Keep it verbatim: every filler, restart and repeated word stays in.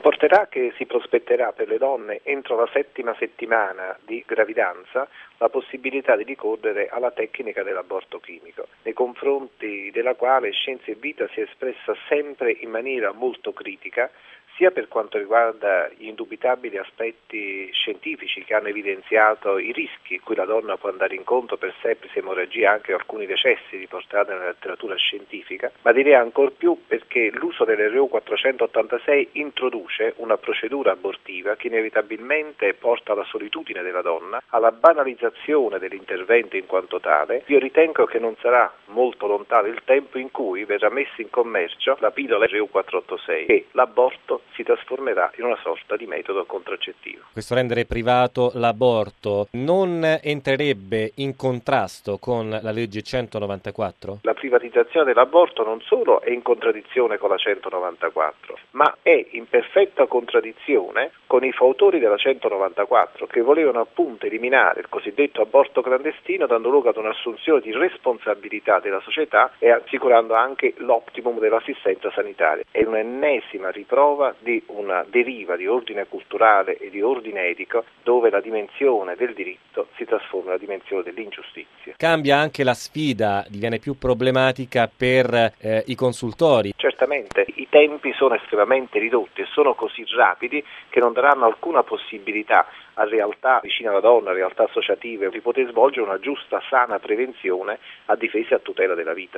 comporterà che si prospetterà per le donne entro la settima settimana di gravidanza la possibilità di ricorrere alla tecnica dell'aborto chimico, nei confronti della quale Scienza e Vita si è espressa sempre in maniera molto critica, sia per quanto riguarda gli indubitabili aspetti scientifici che hanno evidenziato i rischi cui la donna può andare incontro per sepsi, emorragia, anche alcuni decessi riportati nella letteratura scientifica, ma direi ancor più perché l'uso dell'R U quattrocentottantasei introduce una procedura abortiva che inevitabilmente porta alla solitudine della donna, alla banalizzazione dell'intervento in quanto tale. Io ritengo che non sarà molto lontano il tempo in cui verrà messa in commercio la pillola R U quattrocentottantasei e l'aborto si trasformerà in una sorta di metodo contraccettivo. Questo rendere privato l'aborto non entrerebbe in contrasto con la legge centonovantaquattro? La privatizzazione dell'aborto non solo è in contraddizione con la centonovantaquattro, ma è in perfetta contraddizione con i fautori della centonovantaquattro che volevano appunto eliminare il cosiddetto aborto clandestino, dando luogo ad un'assunzione di responsabilità della società e assicurando anche l'optimum dell'assistenza sanitaria. È un'ennesima riprova di una deriva di ordine culturale e di ordine etico dove la dimensione del diritto si trasforma nella dimensione dell'ingiustizia. Cambia anche la sfida, diviene più problematica per eh, i consultori. Certamente, i tempi sono estremamente ridotti e sono così rapidi che non daranno alcuna possibilità a realtà vicine alla donna, a realtà associative, di poter svolgere una giusta, sana prevenzione a difesa e a tutela della vita.